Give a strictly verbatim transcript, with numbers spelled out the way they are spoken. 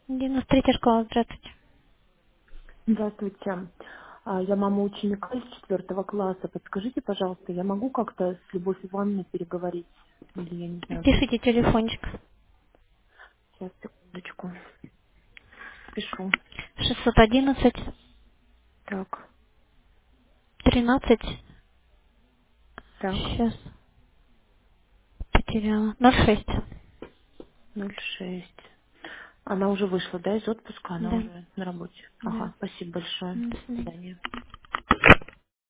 девяносто третья школа, здравствуйте. Здравствуйте. А, Я мама ученика из четвертого класса. Подскажите, пожалуйста, я могу как-то с Любовью Ивановной переговорить? Или я не знаю, как. Пишите телефончик. Сейчас, секундочку. Пишу. шестьсот одиннадцать Так, тринадцать. так, Сейчас потеряла. ноль шесть. ноль шесть. Она уже вышла, да, из отпуска? Она Да, уже на работе. да. Ага, спасибо большое. До До свидания. свидания.